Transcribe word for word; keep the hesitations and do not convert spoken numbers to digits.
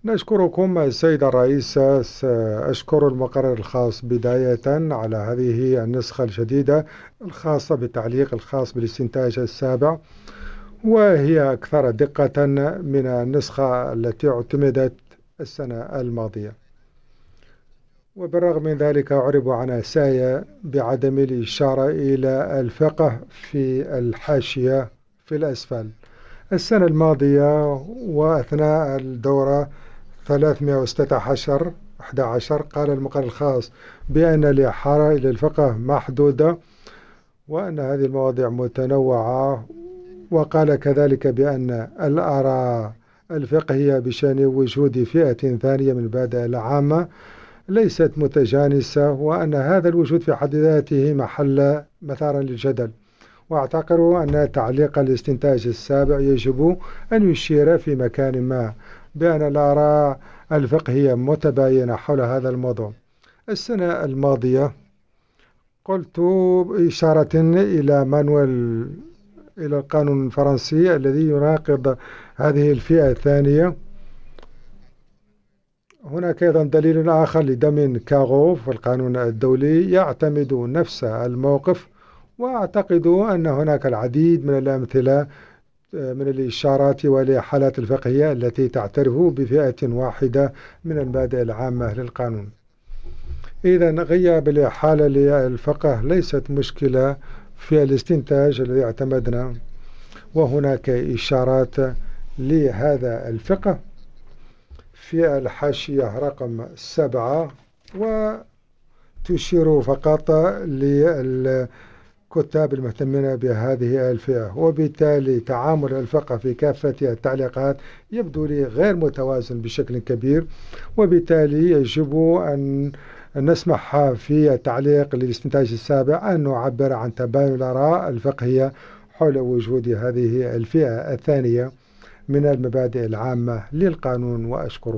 نشكركم السيد الرئيس. أشكر المقرر الخاص بداية على هذه النسخة الجديدة الخاصة بالتعليق الخاص بالاستنتاج السابع، وهي أكثر دقة من النسخة التي اعتمدت السنة الماضية. وبالرغم من ذلك أعرب عن أسايا بعدم الإشارة إلى الفقه في الحاشية في الأسفل. السنة الماضية وأثناء الدورة ثلاثمائة وستة عشر أحد عشر قال المقرر الخاص بأن الإحارة إلى الفقه محدودة وأن هذه المواضيع متنوعة، وقال كذلك بأن الآراء الفقهية بشأن وجود فئة ثانية من المبادئ العامة ليست متجانسة، وأن هذا الوجود في حد ذاته محل مثارا للجدل. وأعتقد أن تعليق الاستنتاج السابع يجب أن يشير في مكان ما بأن الآراء الفقهية متباينة حول هذا الموضوع. السنة الماضية قلت إشارة إلى مانويل إلى القانون الفرنسي الذي يناقض هذه الفئة الثانية. هناك أيضا دليل آخر لدمين كاغو في القانون الدولي يعتمد نفس الموقف، وأعتقد أن هناك العديد من الأمثلة من الإشارات والإحالات الفقهية التي تعترف بفئة واحدة من المبادئ العامة للقانون. إذا غياب الإحالة للفقه ليست مشكلة في الاستنتاج الذي اعتمدنا، وهناك إشارات لهذا الفقه في الحاشية رقم سبعة، وتشير فقط للكتاب المهتمين بهذه الفئة، وبالتالي تعامل الفقه في كافة التعليقات يبدو لي غير متوازن بشكل كبير. وبالتالي يجب أن نسمح في التعليق للاستنتاج السابع أن نعبر عن تباين الآراء الفقهية حول وجود هذه الفئة الثانية من المبادئ العامة للقانون. وأشكركم.